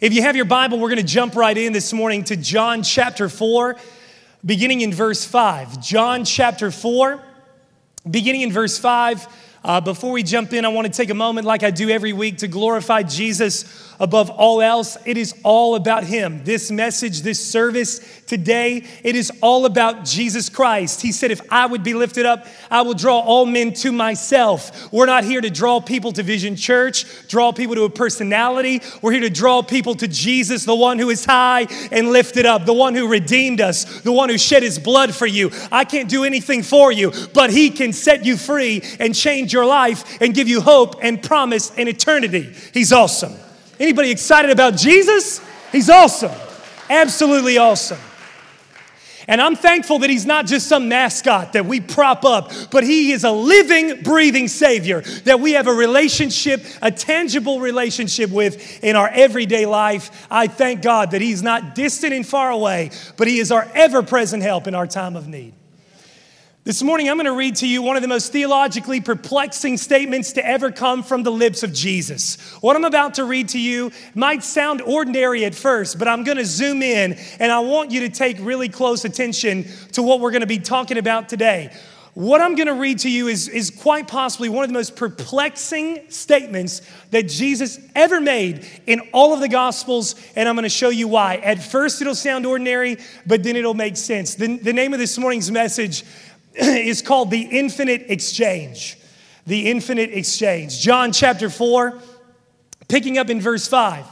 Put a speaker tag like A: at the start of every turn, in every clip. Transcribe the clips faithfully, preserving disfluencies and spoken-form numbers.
A: If you have your Bible, we're going to jump right in this morning to John chapter four, beginning in verse five. John chapter four, beginning in verse five. Uh, before we jump in, I want to take a moment, like I do every week, to glorify Jesus above all else. It is all about Him. This message, this service today, it is all about Jesus Christ. He said, if I would be lifted up, I will draw all men to myself. We're not here to draw people to Vision Church, draw people to a personality. We're here to draw people to Jesus, the one who is high and lifted up, the one who redeemed us, the one who shed His blood for you. I can't do anything for you, but He can set you free and change your life and give you hope and promise and eternity. He's awesome. Anybody excited about Jesus? He's awesome. Absolutely awesome. And I'm thankful that He's not just some mascot that we prop up, but He is a living, breathing Savior that we have a relationship, a tangible relationship with in our everyday life. I thank God that He's not distant and far away, but He is our ever-present help in our time of need. This morning, I'm going to read to you one of the most theologically perplexing statements to ever come from the lips of Jesus. What I'm about to read to you might sound ordinary at first, but I'm going to zoom in, and I want you to take really close attention to what we're going to be talking about today. What I'm going to read to you is, is quite possibly one of the most perplexing statements that Jesus ever made in all of the Gospels, and I'm going to show you why. At first, it'll sound ordinary, but then it'll make sense. The, the name of this morning's message is called The Infinite Exchange. The Infinite Exchange. John chapter four, picking up in verse five.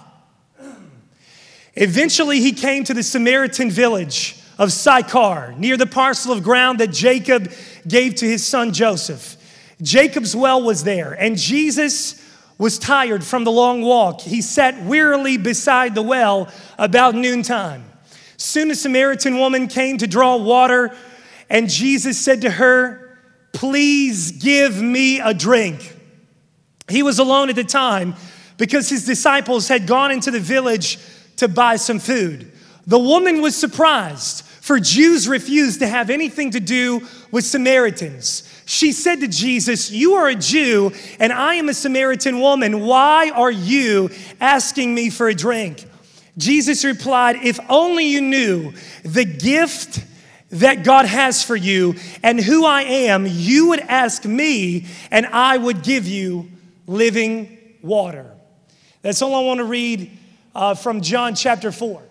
A: Eventually he came to the Samaritan village of Sychar, near the parcel of ground that Jacob gave to his son Joseph. Jacob's well was there, and Jesus was tired from the long walk. He sat wearily beside the well about noontime. Soon a Samaritan woman came to draw water, and Jesus said to her, "Please give me a drink." He was alone at the time because his disciples had gone into the village to buy some food. The woman was surprised, for Jews refused to have anything to do with Samaritans. She said to Jesus, "You are a Jew, and I am a Samaritan woman. Why are you asking me for a drink?" Jesus replied, "If only you knew the gift that God has for you and who I am, you would ask me and I would give you living water." That's all I want to read uh, from John chapter four.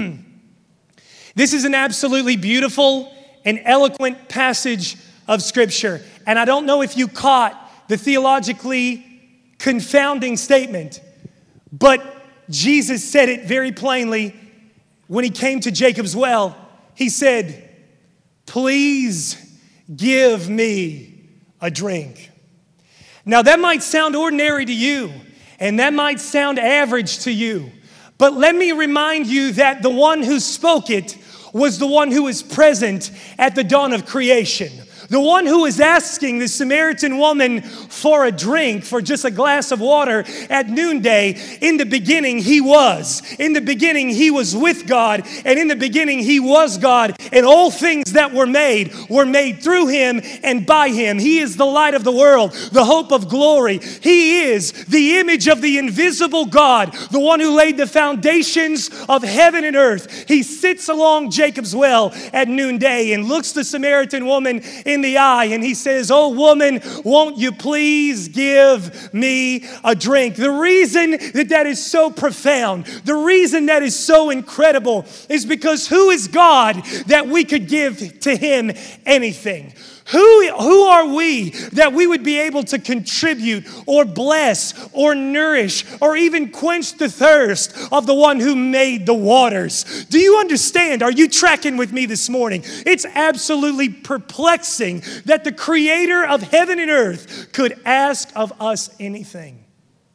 A: This is an absolutely beautiful and eloquent passage of Scripture. And I don't know if you caught the theologically confounding statement, but Jesus said it very plainly when He came to Jacob's well. He said, "Please give me a drink." Now that might sound ordinary to you, and that might sound average to you, but let me remind you that the one who spoke it was the one who was present at the dawn of creation. The one who was asking the Samaritan woman for a drink, for just a glass of water at noonday. In the beginning, He was. In the beginning, He was with God. And in the beginning, He was God. And all things that were made were made through Him and by Him. He is the light of the world, the hope of glory. He is the image of the invisible God, the one who laid the foundations of heaven and earth. He sits along Jacob's well at noonday and looks the Samaritan woman in the eye, and He says, "Oh woman, won't you please give me a drink?" The reason that that is so profound, the reason that is so incredible is because who is God that we could give to Him anything? Who, who are we that we would be able to contribute or bless or nourish or even quench the thirst of the one who made the waters? Do you understand? Are you tracking with me this morning? It's absolutely perplexing that the Creator of heaven and earth could ask of us anything.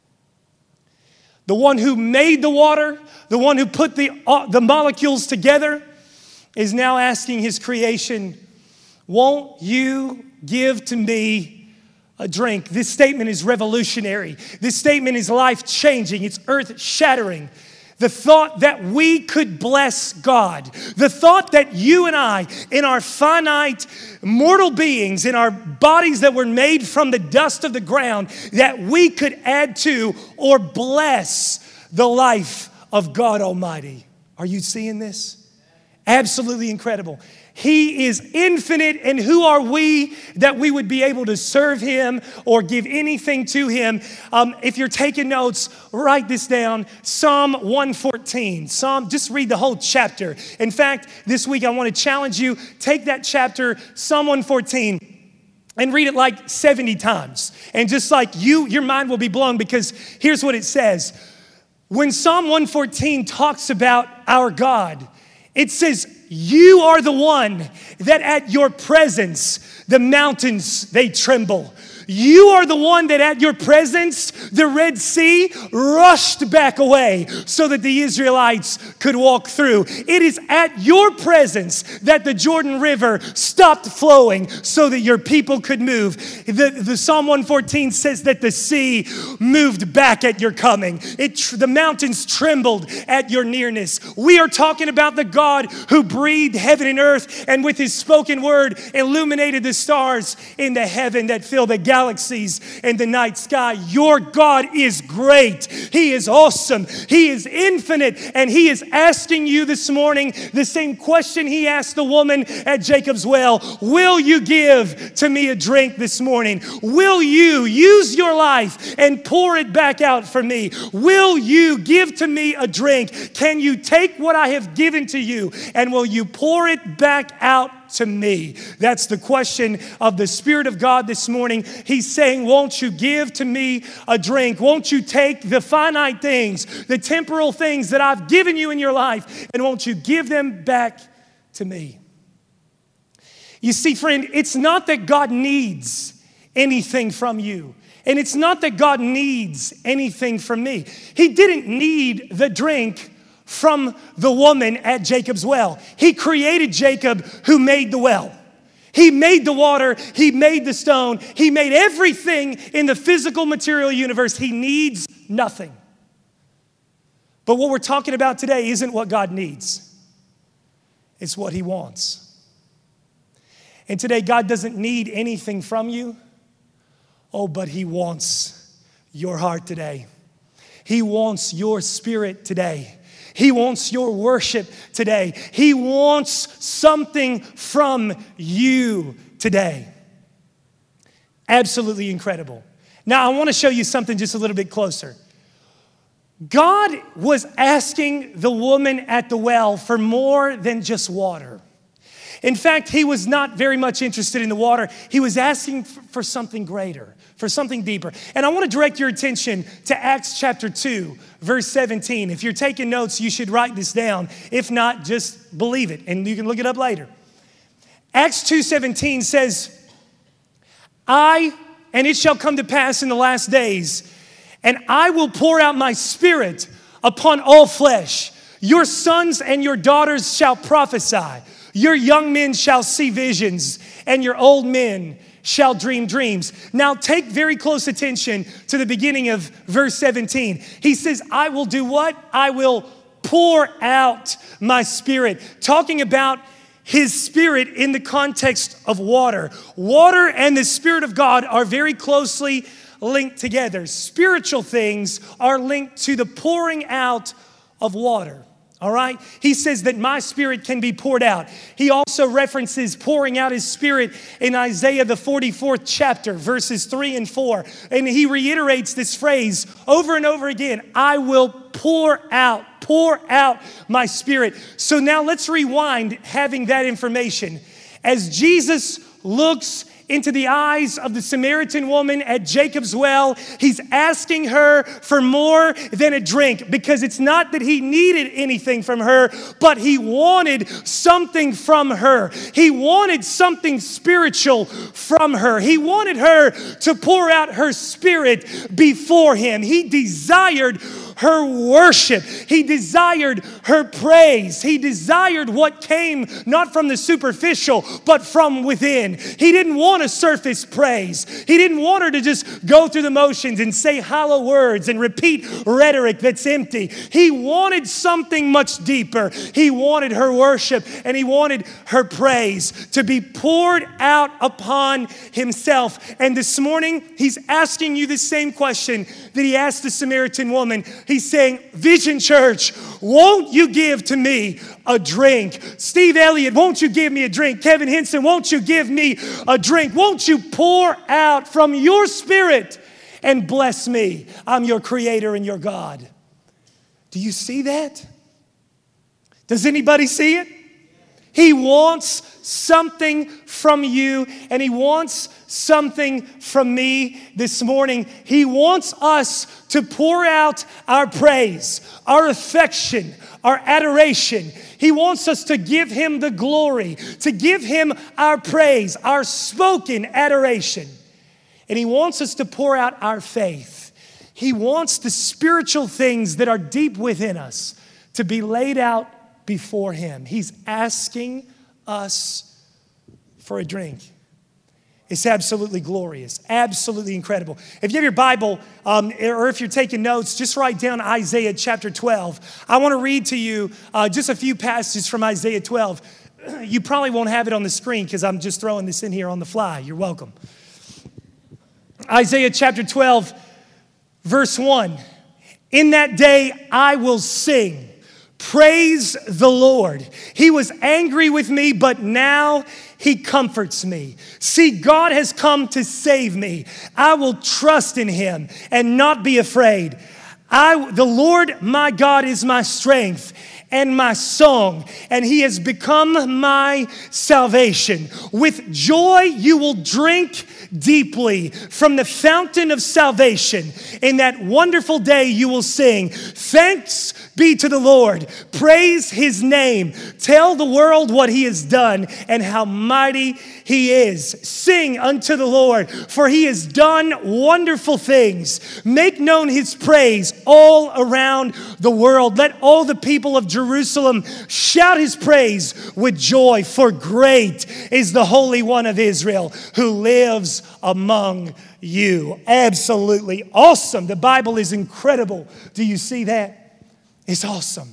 A: The one who made the water, the one who put the, uh, the molecules together, is now asking His creation, "Won't you give to me a drink?" This statement is revolutionary. This statement is life-changing. It's earth-shattering. The thought that we could bless God, the thought that you and I, in our finite mortal beings, in our bodies that were made from the dust of the ground, that we could add to or bless the life of God Almighty. Are you seeing this? Absolutely incredible. He is infinite, and who are we that we would be able to serve him or give anything to him? Um, if you're taking notes, write this down. Psalm one fourteen. Psalm, just read the whole chapter. In fact, this week I want to challenge you, take that chapter, Psalm one fourteen, and read it like seventy times. And just like you, your mind will be blown, because here's what it says. When Psalm one fourteen talks about our God, it says, you are the one that at your presence, the mountains, they tremble. You are the one that at your presence, the Red Sea rushed back away so that the Israelites could walk through. It is at your presence that the Jordan River stopped flowing so that your people could move. The, the Psalm one fourteen says that the sea moved back at your coming. It, the mountains trembled at your nearness. We are talking about the God who breathed heaven and earth, and with his spoken word illuminated the stars in the heaven that fill the galaxies and the night sky. Your God is great. He is awesome. He is infinite. And he is asking you this morning the same question he asked the woman at Jacob's well. Will you give to me a drink this morning? Will you use your life and pour it back out for me? Will you give to me a drink? Can you take what I have given to you, and will you pour it back out to me? That's the question of the Spirit of God this morning. He's saying, won't you give to me a drink? Won't you take the finite things, the temporal things that I've given you in your life, and won't you give them back to me? You see, friend, it's not that God needs anything from you. And it's not that God needs anything from me. He didn't need the drink from the woman at Jacob's well. He created Jacob, who made the well. He made the water. He made the stone. He made everything in the physical material universe. He needs nothing. But what we're talking about today isn't what God needs. It's what he wants. And today, God doesn't need anything from you. Oh, but he wants your heart today. He wants your spirit today. He wants your worship today. He wants something from you today. Absolutely incredible. Now, I want to show you something just a little bit closer. God was asking the woman at the well for more than just water. In fact, he was not very much interested in the water. He was asking for something greater, for something deeper. And I want to direct your attention to Acts chapter two, verse seventeen. If you're taking notes, you should write this down. If not, just believe it, and you can look it up later. Acts two seventeen says, I, and it shall come to pass in the last days, and I will pour out my spirit upon all flesh. Your sons and your daughters shall prophesy. Your young men shall see visions, and your old men shall dream dreams. Now take very close attention to the beginning of verse seventeen. He says, I will do what? I will pour out my spirit. Talking about his spirit in the context of water. Water and the Spirit of God are very closely linked together. Spiritual things are linked to the pouring out of water. All right? He says that my spirit can be poured out. He also references pouring out his spirit in Isaiah, the forty-fourth chapter, verses three and four. And he reiterates this phrase over and over again. I will pour out, pour out my spirit. So now let's rewind having that information. As Jesus looks into the eyes of the Samaritan woman at Jacob's well, he's asking her for more than a drink, because it's not that he needed anything from her, but he wanted something from her. He wanted something spiritual from her. He wanted her to pour out her spirit before him. He desired her worship. He desired her praise. He desired what came not from the superficial, but from within. He didn't want a surface praise. He didn't want her to just go through the motions and say hollow words and repeat rhetoric that's empty. He wanted something much deeper. He wanted her worship, and he wanted her praise to be poured out upon himself. And this morning, he's asking you the same question that he asked the Samaritan woman. He's saying, Vision Church, won't you give to me a drink? Steve Elliott, won't you give me a drink? Kevin Henson, won't you give me a drink? Won't you pour out from your spirit and bless me? I'm your creator and your God. Do you see that? Does anybody see it? He wants something from you, and he wants something from me this morning. He wants us to pour out our praise, our affection, our adoration. He wants us to give him the glory, to give him our praise, our spoken adoration. And he wants us to pour out our faith. He wants the spiritual things that are deep within us to be laid out before him. He's asking us for a drink. It's absolutely glorious, absolutely incredible. If you have your Bible, um, or if you're taking notes, just write down Isaiah chapter twelve. I want to read to you uh, just a few passages from Isaiah twelve. You probably won't have it on the screen because I'm just throwing this in here on the fly. You're welcome. Isaiah chapter twelve, verse one. In that day I will sing. Praise the Lord. He was angry with me, but now he comforts me. See, God has come to save me. I will trust in him and not be afraid. I, the Lord my God is my strength and my song, and he has become my salvation. With joy you will drink deeply from the fountain of salvation. In that wonderful day you will sing, thanks be to the Lord. Praise his name. Tell the world what he has done and how mighty he is. Sing unto the Lord, for he has done wonderful things. Make known his praise all around the world. Let all the people of Jerusalem shout his praise with joy, for great is the Holy One of Israel who lives among you. Absolutely awesome. The Bible is incredible. Do you see that? It's awesome.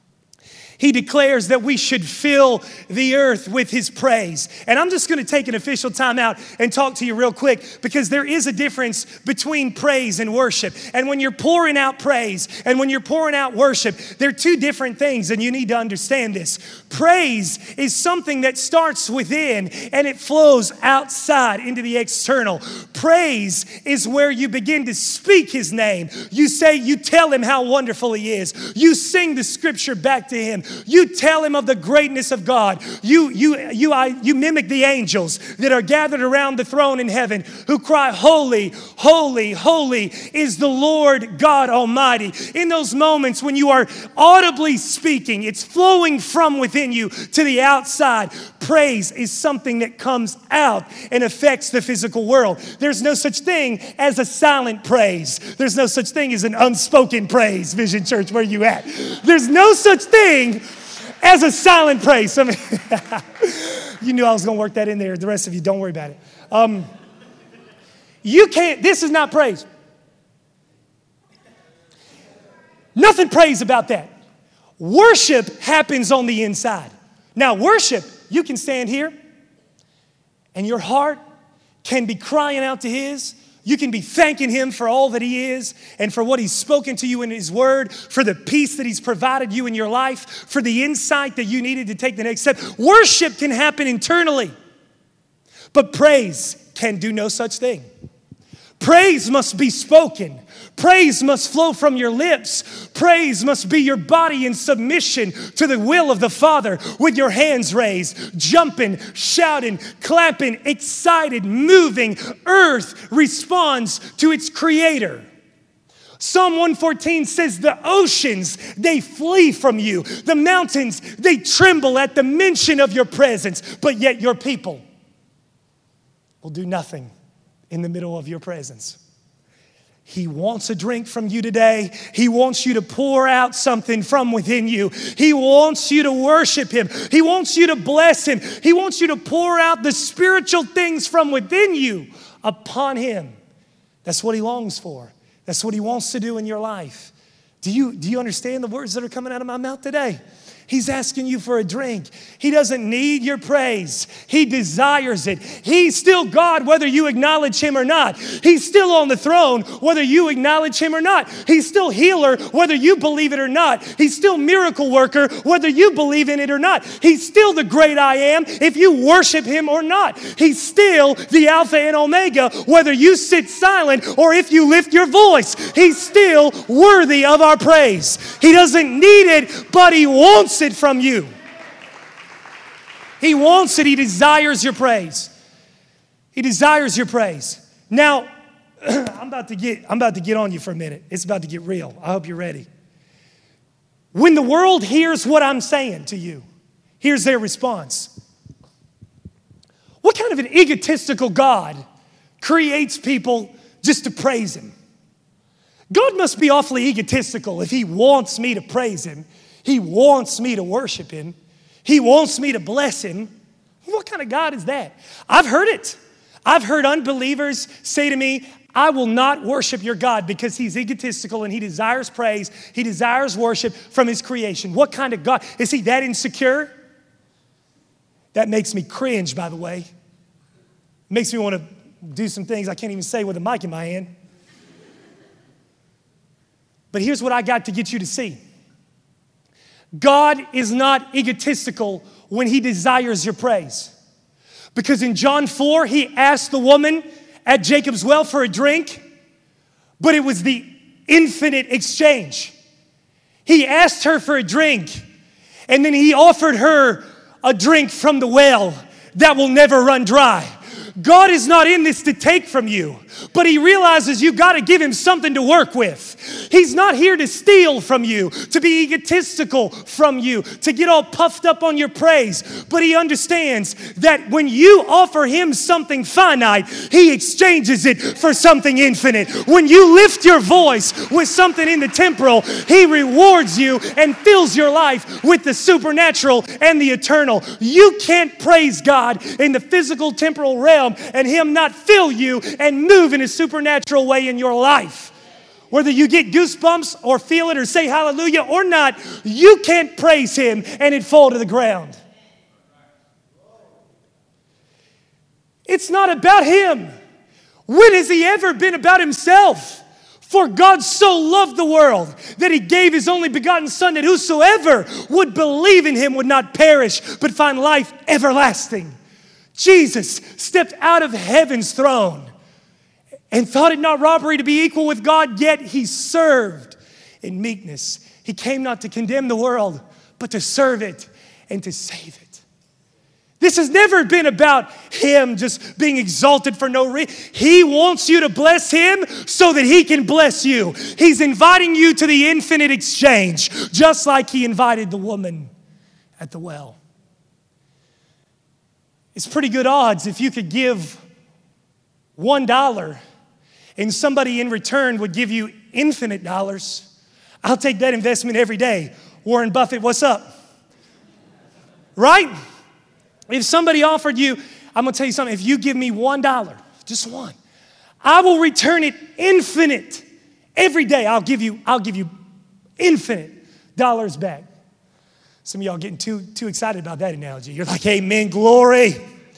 A: He declares that we should fill the earth with his praise. And I'm just going to take an official time out and talk to you real quick, because there is a difference between praise and worship. And when you're pouring out praise and when you're pouring out worship, they're two different things, and you need to understand this. Praise is something that starts within and it flows outside into the external. Praise is where you begin to speak his name. You say, you tell him how wonderful he is. You sing the scripture back to him. You tell him of the greatness of God. You, you, you, I, you mimic the angels that are gathered around the throne in heaven who cry, holy, holy, holy is the Lord God Almighty. In those moments when you are audibly speaking, it's flowing from within you to the outside. Praise is something that comes out and affects the physical world. There's no such thing as a silent praise. There's no such thing as an unspoken praise. Vision Church, where you at? There's no such thing as a silent praise. I mean, you knew I was going to work that in there. The rest of you, don't worry about it. Um, you can't, this is not praise. Nothing praise about that. Worship happens on the inside. Now, worship, you can stand here and your heart can be crying out to his. You can be thanking him for all that he is and for what he's spoken to you in his word, for the peace that he's provided you in your life, for the insight that you needed to take the next step. Worship can happen internally, but praise can do no such thing. Praise must be spoken. Praise must flow from your lips. Praise must be your body in submission to the will of the Father, with your hands raised, jumping, shouting, clapping, excited, moving. Earth responds to its creator. Psalm one fourteen says, the oceans, they flee from you. The mountains, they tremble at the mention of your presence. But yet your people will do nothing in the middle of your presence. He wants a drink from you today. He wants you to pour out something from within you. He wants you to worship him. He wants you to bless him. He wants you to pour out the spiritual things from within you upon him. That's what he longs for. That's what he wants to do in your life. Do you, do you understand the words that are coming out of my mouth today? He's asking you for a drink. He doesn't need your praise. He desires it. He's still God whether you acknowledge him or not. He's still on the throne whether you acknowledge him or not. He's still healer whether you believe it or not. He's still miracle worker whether you believe in it or not. He's still the great I am if you worship him or not. He's still the Alpha and Omega whether you sit silent or if you lift your voice. He's still worthy of our praise. He doesn't need it, but he wants it from you. He wants it. He desires your praise. He desires your praise. Now, I'm about to get I'm about to get on you for a minute. It's about to get real. I hope you're ready. When the world hears what I'm saying to you, here's their response. What kind of an egotistical God creates people just to praise him? God must be awfully egotistical if he wants me to praise him. He wants me to worship him. He wants me to bless him. What kind of God is that? I've heard it. I've heard unbelievers say to me, I will not worship your God because he's egotistical and he desires praise. He desires worship from his creation. What kind of God? Is he that insecure? That makes me cringe, by the way. Makes me want to do some things I can't even say with a mic in my hand. But here's what I got to get you to see. God is not egotistical when he desires your praise. Because in John four, he asked the woman at Jacob's well for a drink, but it was the infinite exchange. He asked her for a drink, and then he offered her a drink from the well that will never run dry. God is not in this to take from you, but he realizes you got to give him something to work with. He's not here to steal from you, to be egotistical from you, to get all puffed up on your praise. But he understands that when you offer him something finite, he exchanges it for something infinite. When you lift your voice with something in the temporal, he rewards you and fills your life with the supernatural and the eternal. You can't praise God in the physical temporal realm and him not fill you and move in a supernatural way in your life. Whether you get goosebumps or feel it or say hallelujah or not, you can't praise him and it fall to the ground. It's not about him. When has he ever been about himself? For God so loved the world that he gave his only begotten Son, that whosoever would believe in him would not perish but find life everlasting. Jesus stepped out of heaven's throne and thought it not robbery to be equal with God, yet he served in meekness. He came not to condemn the world, but to serve it and to save it. This has never been about him just being exalted for no reason. He wants you to bless him so that he can bless you. He's inviting you to the infinite exchange, just like he invited the woman at the well. It's pretty good odds if you could give one dollar and somebody in return would give you infinite dollars. I'll take that investment every day. Warren Buffett, what's up? Right? If somebody offered you, I'm going to tell you something. If you give me one dollar, just one, I will return it infinite. Every day I'll give you, I'll give you infinite dollars back. Some of y'all getting too, too excited about that analogy. You're like, amen, glory.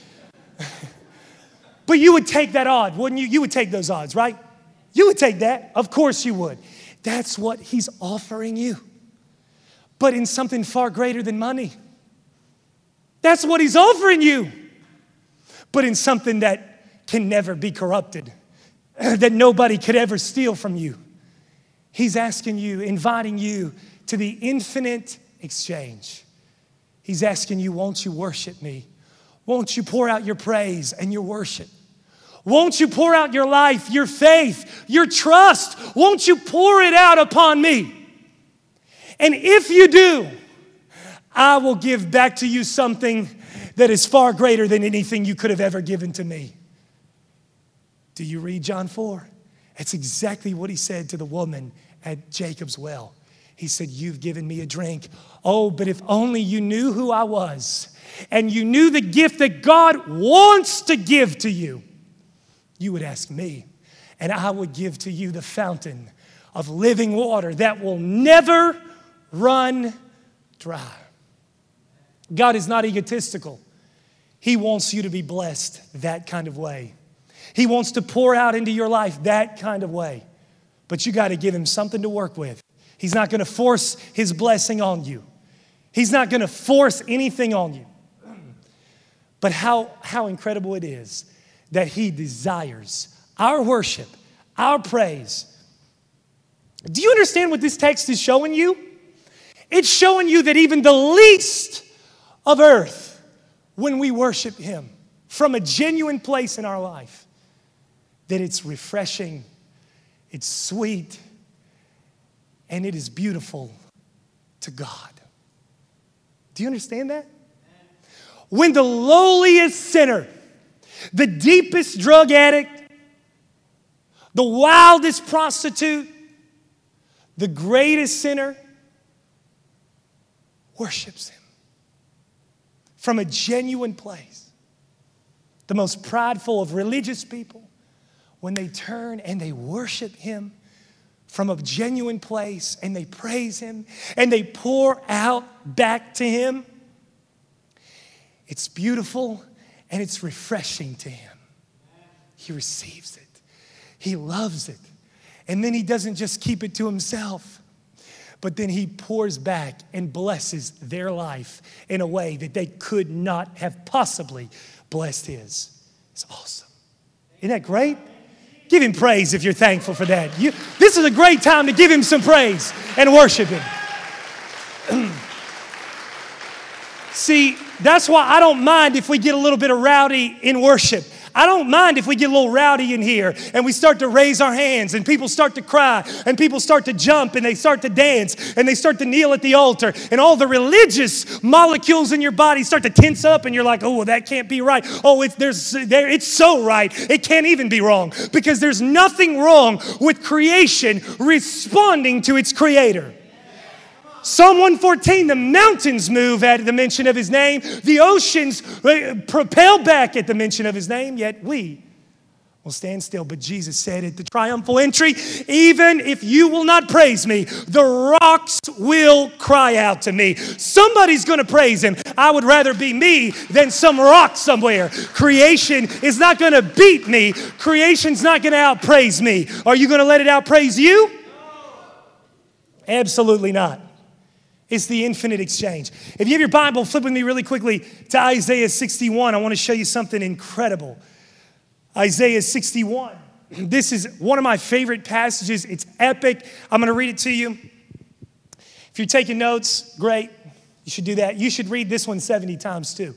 A: But you would take that odd, wouldn't you? You would take those odds, right? You would take that. Of course you would. That's what he's offering you. But in something far greater than money. That's what he's offering you. But in something that can never be corrupted, that nobody could ever steal from you. He's asking you, inviting you to the infinite exchange. He's asking you, won't you worship me? Won't you pour out your praise and your worship? Won't you pour out your life, your faith, your trust? Won't you pour it out upon me? And if you do, I will give back to you something that is far greater than anything you could have ever given to me. Do you read John four? That's exactly what he said to the woman at Jacob's well. He said, you've given me a drink. Oh, but if only you knew who I was and you knew the gift that God wants to give to you, you would ask me, and I would give to you the fountain of living water that will never run dry. God is not egotistical. He wants you to be blessed that kind of way. He wants to pour out into your life that kind of way. But you got to give him something to work with. He's not going to force his blessing on you. He's not going to force anything on you. But how, how incredible it is that he desires our worship, our praise. Do you understand what this text is showing you? It's showing you that even the least of earth, when we worship him from a genuine place in our life, that it's refreshing, it's sweet, and it is beautiful to God. Do you understand that? When the lowliest sinner, the deepest drug addict, the wildest prostitute, the greatest sinner worships him from a genuine place. The most prideful of religious people, when they turn and they worship him from a genuine place and they praise him and they pour out back to him, it's beautiful and it's refreshing to him. He receives it. He loves it. And then he doesn't just keep it to himself, but then he pours back and blesses their life in a way that they could not have possibly blessed his. It's awesome. Isn't that great? Give him praise if you're thankful for that. You, this is a great time to give him some praise and worship him. See, that's why I don't mind if we get a little bit of rowdy in worship. I don't mind if we get a little rowdy in here and we start to raise our hands and people start to cry and people start to jump and they start to dance and they start to kneel at the altar and all the religious molecules in your body start to tense up and you're like, oh, well, that can't be right. Oh, it's, there's, there, it's so right. It can't even be wrong, because there's nothing wrong with creation responding to its creator. Psalm one fourteen, the mountains move at the mention of his name. The oceans propel back at the mention of his name, yet we will stand still. But Jesus said at the triumphal entry, even if you will not praise me, the rocks will cry out to me. Somebody's going to praise him. I would rather be me than some rock somewhere. Creation is not going to beat me. Creation's not going to outpraise me. Are you going to let it outpraise you? Absolutely not. It's the infinite exchange. If you have your Bible, flip with me really quickly to Isaiah sixty-one. I want to show you something incredible. Isaiah sixty-one. This is one of my favorite passages. It's epic. I'm going to read it to you. If you're taking notes, great. You should do that. You should read this one seventy times too.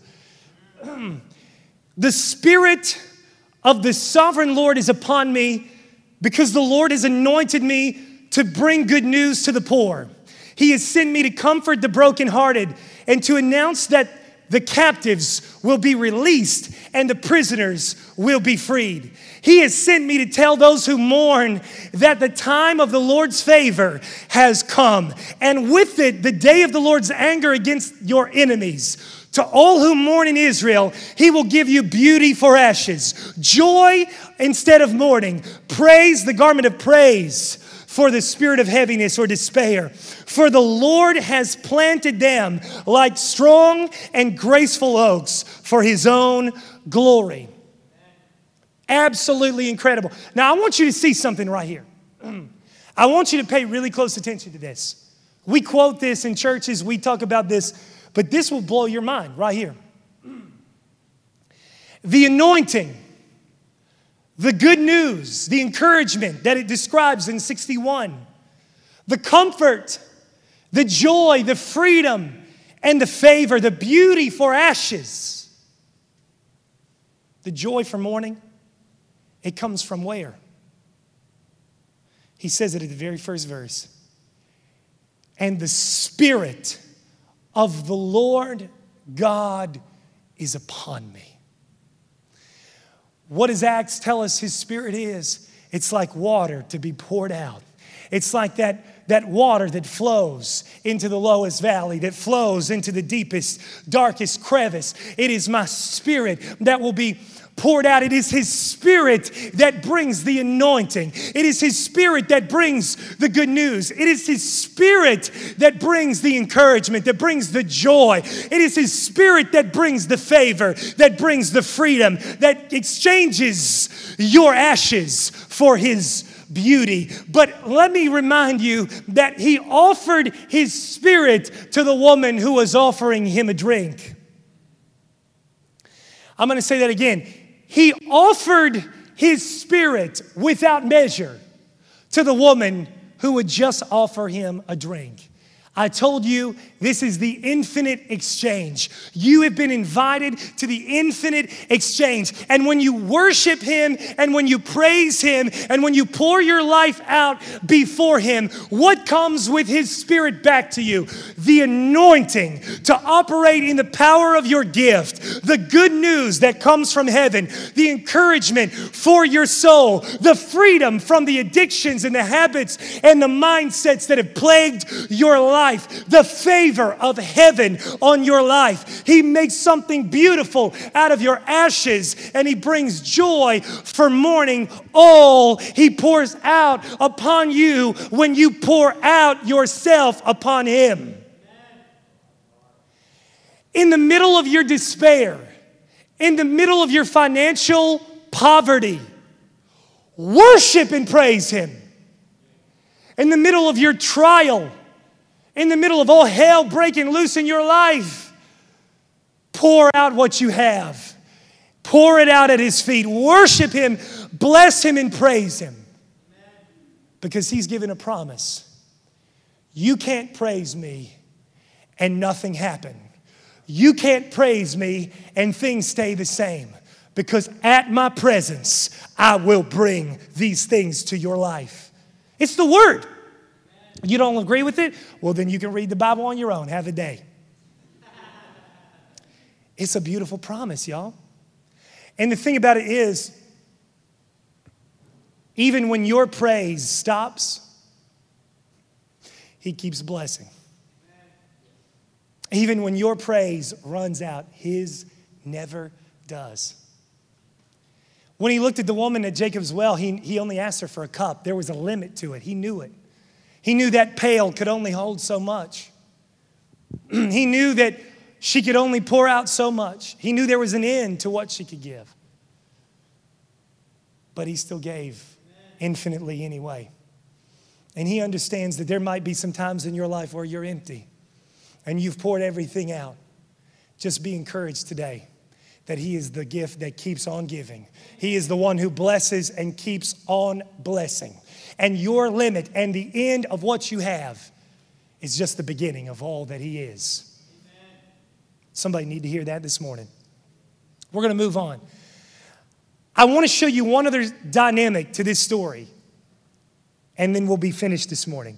A: The Spirit of the sovereign Lord is upon me, because the Lord has anointed me to bring good news to the poor. He has sent me to comfort the brokenhearted and to announce that the captives will be released and the prisoners will be freed. He has sent me to tell those who mourn that the time of the Lord's favor has come, and with it, the day of the Lord's anger against your enemies. To all who mourn in Israel, he will give you beauty for ashes, joy instead of mourning, praise, the garment of praise, for the spirit of heaviness or despair. For the Lord has planted them like strong and graceful oaks for his own glory. Absolutely incredible. Now, I want you to see something right here. I want you to pay really close attention to this. We quote this in churches, we talk about this, but this will blow your mind right here. The anointing, the good news, the encouragement that it describes in sixty-one, the comfort, the joy, the freedom, and the favor, the beauty for ashes, the joy for mourning, it comes from where? He says it at the very first verse. And the Spirit of the Lord God is upon me. What does Acts tell us his Spirit is? It's like water to be poured out. It's like that that water that flows into the lowest valley, that flows into the deepest, darkest crevice. It is my Spirit that will be poured out. It is His Spirit that brings the anointing. It is His Spirit that brings the good news. It is His Spirit that brings the encouragement, that brings the joy. It is His Spirit that brings the favor, that brings the freedom, that exchanges your ashes for His beauty. But let me remind you that He offered His Spirit to the woman who was offering Him a drink. I'm going to say that again. He offered His Spirit without measure to the woman who would just offer Him a drink. I told you this is the infinite exchange. You have been invited to the infinite exchange. And when you worship Him and when you praise Him and when you pour your life out before Him, what comes with His Spirit back to you? The anointing to operate in the power of your gift, the good news that comes from heaven, the encouragement for your soul, the freedom from the addictions and the habits and the mindsets that have plagued your life. Life, the favor of heaven on your life. He makes something beautiful out of your ashes, and He brings joy for mourning. All He pours out upon you when you pour out yourself upon Him. In the middle of your despair, in the middle of your financial poverty, worship and praise Him. In the middle of your trial, in the middle of all hell breaking loose in your life, pour out what you have. Pour it out at His feet. Worship Him, bless Him, and praise Him. Because He's given a promise. You can't praise me and nothing happen. You can't praise me and things stay the same. Because at my presence, I will bring these things to your life. It's the Word. You don't agree with it? Well, then you can read the Bible on your own. Have a day. It's a beautiful promise, y'all. And the thing about it is, even when your praise stops, He keeps blessing. Even when your praise runs out, His never does. When He looked at the woman at Jacob's well, he, he only asked her for a cup. There was a limit to it. He knew it. He knew that pail could only hold so much. He knew that she could only pour out so much. He knew there was an end to what she could give. But He still gave infinitely anyway. And He understands that there might be some times in your life where you're empty and you've poured everything out. Just be encouraged today that He is the gift that keeps on giving. He is the one who blesses and keeps on blessing. And your limit and the end of what you have is just the beginning of all that He is. Amen. Somebody need to hear that this morning. We're going to move on. I want to show you one other dynamic to this story, and then we'll be finished this morning.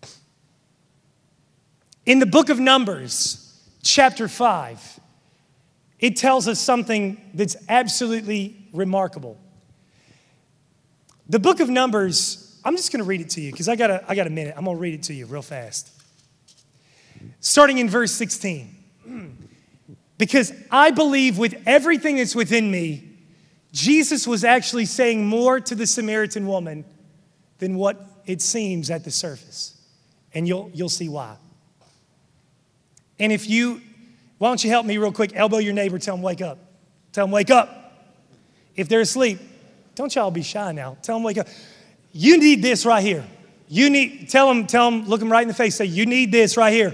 A: In the book of Numbers, chapter five, it tells us something that's absolutely remarkable. The book of Numbers, I'm just going to read it to you because I got a, I got a minute. I'm going to read it to you real fast. Starting in verse sixteen. Because I believe with everything that's within me, Jesus was actually saying more to the Samaritan woman than what it seems at the surface. And you'll, you'll see why. And if you, why don't you help me real quick? Elbow your neighbor, tell them wake up. Tell them wake up. If they're asleep, don't y'all be shy now. Tell them wake up. You need this right here. You need, tell them, tell them, look them right in the face, say, you need this right here.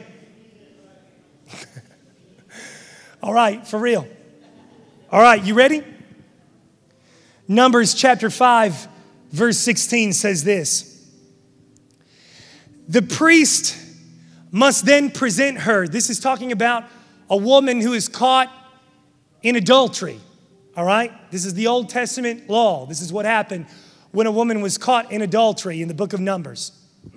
A: All right, for real. All right, you ready? Numbers chapter five, verse sixteen says this. The priest must then present her. This is talking about a woman who is caught in adultery. All right? This is the Old Testament law. This is what happened when a woman was caught in adultery in the book of Numbers.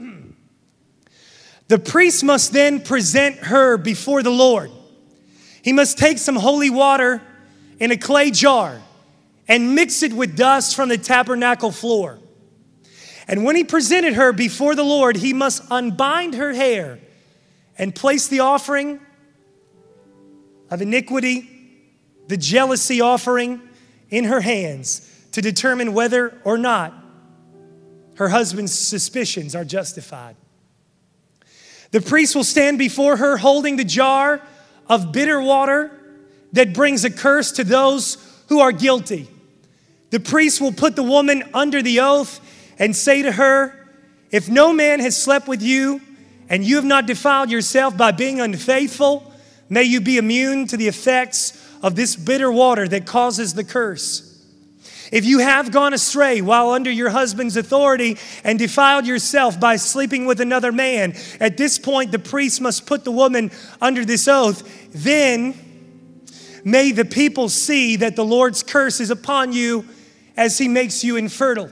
A: The priest must then present her before the Lord. He must take some holy water in a clay jar and mix it with dust from the tabernacle floor. And when he presented her before the Lord, he must unbind her hair and place the offering of iniquity, the jealousy offering, in her hands to determine whether or not her husband's suspicions are justified. The priest will stand before her holding the jar of bitter water that brings a curse to those who are guilty. The priest will put the woman under the oath and say to her, if no man has slept with you and you have not defiled yourself by being unfaithful, may you be immune to the effects of this bitter water that causes the curse. If you have gone astray while under your husband's authority and defiled yourself by sleeping with another man, at this point the priest must put the woman under this oath. Then may the people see that the Lord's curse is upon you as he makes you infertile.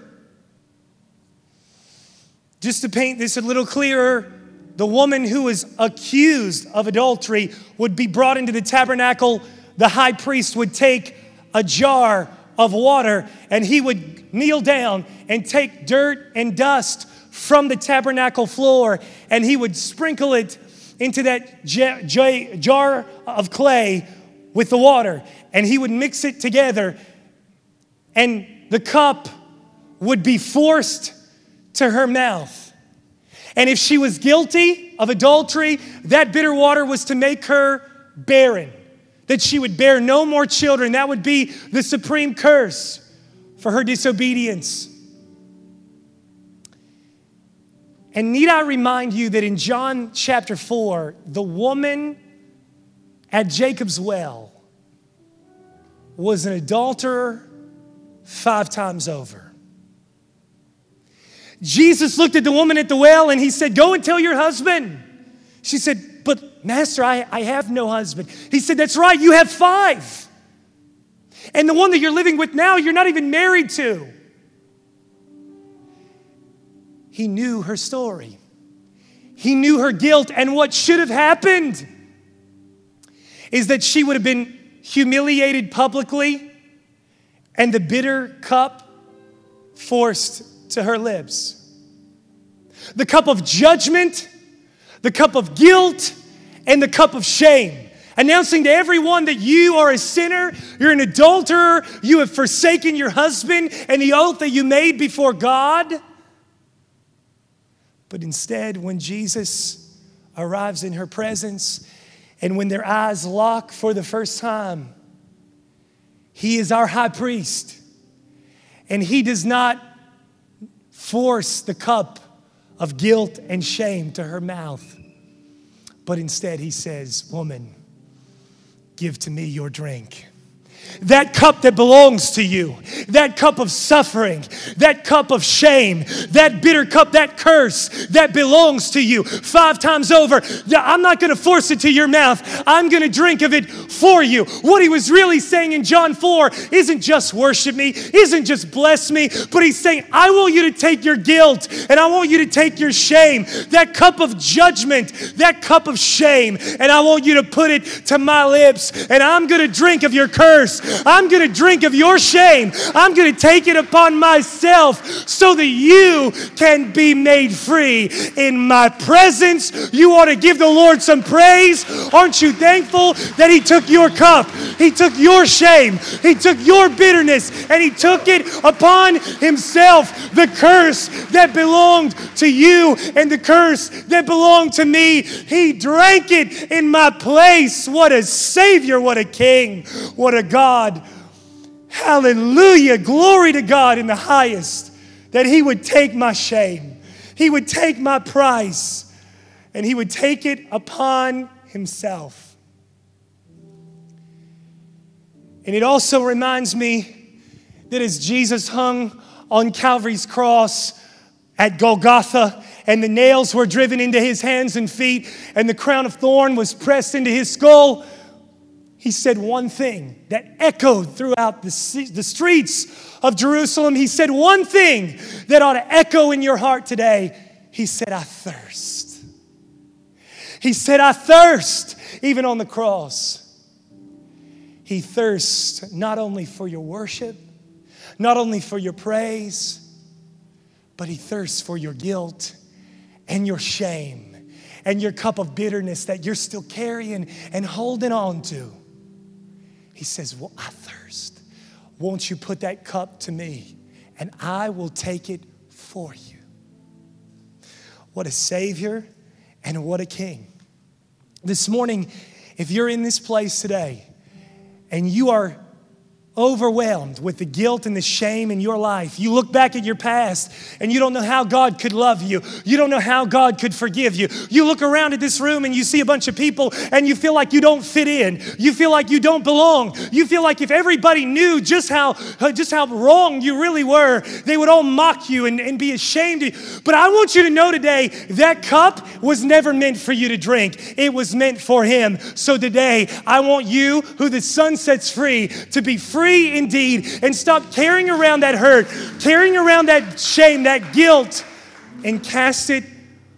A: Just to paint this a little clearer, the woman who was accused of adultery would be brought into the tabernacle. The high priest would take a jar of water and he would kneel down and take dirt and dust from the tabernacle floor and he would sprinkle it into that j- j- jar of clay with the water and he would mix it together and the cup would be forced to her mouth. And if she was guilty of adultery, that bitter water was to make her barren, that she would bear no more children. That would be the supreme curse for her disobedience. And need I remind you that in John chapter four, the woman at Jacob's well was an adulterer five times over. Jesus looked at the woman at the well and he said, go and tell your husband. She said, but Master, I, I have no husband. He said, that's right, you have five. And the one that you're living with now, you're not even married to. He knew her story. He knew her guilt. And what should have happened is that she would have been humiliated publicly and the bitter cup forced to her lips. The cup of judgment, the cup of guilt, and the cup of shame. Announcing to everyone that you are a sinner, you're an adulterer, you have forsaken your husband and the oath that you made before God. But instead, when Jesus arrives in her presence and when their eyes lock for the first time, he is our high priest. And he does not force the cup of guilt and shame to her mouth. But instead he says, woman, give to me your drink. That cup that belongs to you, that cup of suffering, that cup of shame, that bitter cup, that curse that belongs to you five times over. I'm not going to force it to your mouth. I'm going to drink of it for you. What he was really saying in John four isn't just worship me, isn't just bless me, but he's saying, I want you to take your guilt and I want you to take your shame, that cup of judgment, that cup of shame, and I want you to put it to my lips and I'm going to drink of your curse. I'm going to drink of your shame. I'm going to take it upon myself so that you can be made free in my presence. You ought to give the Lord some praise. Aren't you thankful that he took your cup? He took your shame. He took your bitterness and he took it upon himself. The curse that belonged to you and the curse that belonged to me, he drank it in my place. What a Savior, what a King, what a God. God. Hallelujah. Glory to God in the highest, that he would take my shame. He would take my price and he would take it upon himself. And it also reminds me that as Jesus hung on Calvary's cross at Golgotha and the nails were driven into his hands and feet and the crown of thorn was pressed into his skull, he said one thing that echoed throughout the, the streets of Jerusalem. He said one thing that ought to echo in your heart today. He said, I thirst. He said, I thirst, even on the cross. He thirsts not only for your worship, not only for your praise, but he thirsts for your guilt and your shame and your cup of bitterness that you're still carrying and holding on to. He says, well, I thirst. Won't you put that cup to me and I will take it for you. What a Savior and what a King. This morning, if you're in this place today and you are overwhelmed with the guilt and the shame in your life. You look back at your past and you don't know how God could love you. You don't know how God could forgive you. You look around at this room and you see a bunch of people and you feel like you don't fit in. You feel like you don't belong. You feel like if everybody knew just how, just how wrong you really were, they would all mock you and, and be ashamed of you. But I want you to know today, that cup was never meant for you to drink. It was meant for him. So today, I want you, who the Son sets free, to be free indeed, and stop carrying around that hurt, carrying around that shame, that guilt, and cast it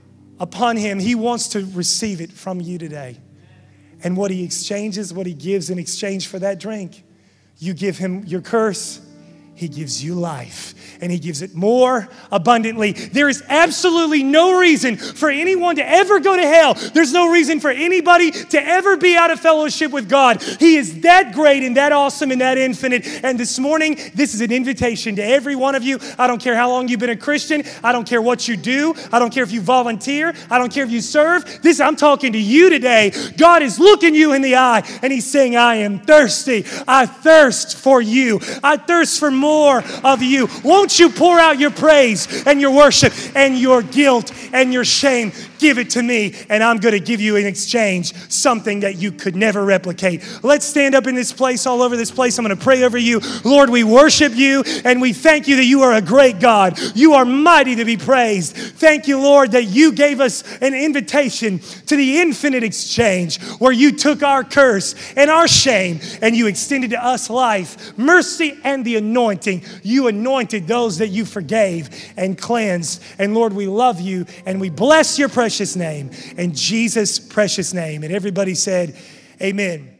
A: upon him. He wants to receive it from you today. And what he exchanges, what he gives in exchange for that drink, you give him your curse, he gives you life. And he gives it more abundantly. There is absolutely no reason for anyone to ever go to hell. There's no reason for anybody to ever be out of fellowship with God. He is that great and that awesome and that infinite. And this morning, this is an invitation to every one of you. I don't care how long you've been a Christian. I don't care what you do. I don't care if you volunteer. I don't care if you serve. This, I'm talking to you today. God is looking you in the eye and he's saying, I am thirsty. I thirst for you. I thirst for more of you. Won't Won't you pour out your praise and your worship and your guilt and your shame? Give it to me, and I'm going to give you in exchange something that you could never replicate. Let's stand up in this place, all over this place. I'm going to pray over you. Lord, we worship you, and we thank you that you are a great God. You are mighty to be praised. Thank you, Lord, that you gave us an invitation to the infinite exchange where you took our curse and our shame, and you extended to us life, mercy, and the anointing. You anointed those Those that you forgave and cleansed. And Lord, we love you and we bless your precious name in Jesus' precious name. And everybody said, amen.